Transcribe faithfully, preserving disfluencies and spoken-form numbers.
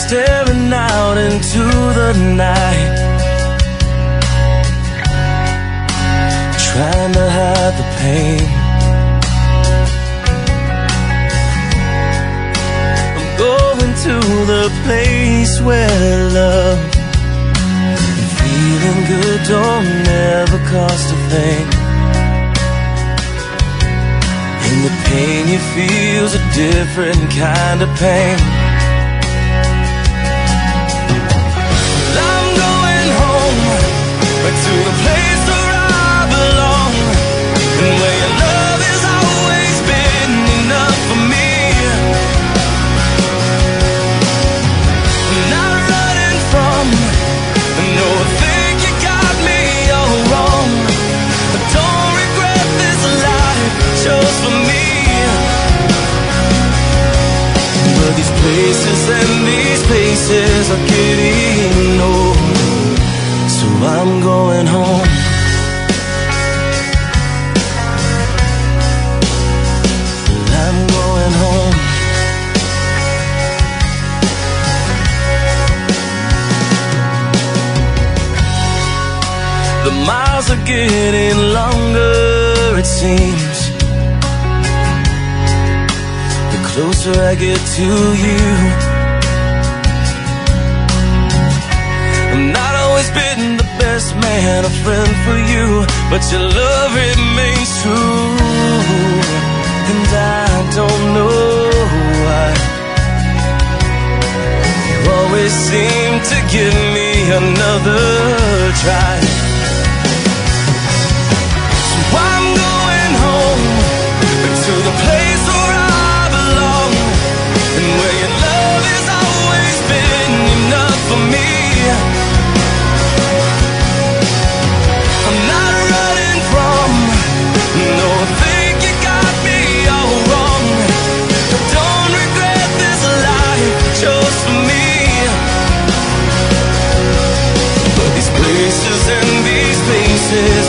staring out into the night, trying to hide the pain. I'm going to the place where love and feeling good don't ever cost a thing. And the pain you feel's a different kind of pain. To the place where I belong, and where your love has always been enough for me. I'm not running from, no, I think you got me all wrong. I don't regret this life chose for me. But these places and these places are getting old, so I'm going home. I'm going home. The miles are getting longer, it seems, the closer I get to you. I'm not always been the best man, a friend for you, but your love remains true. And I don't know why you always seem to give me another try. So I'm going home, to the place where I belong, and where your love has always been enough for me. I'm not running from, no, I think you got me all wrong. I don't regret this life chose for me. But these places and these places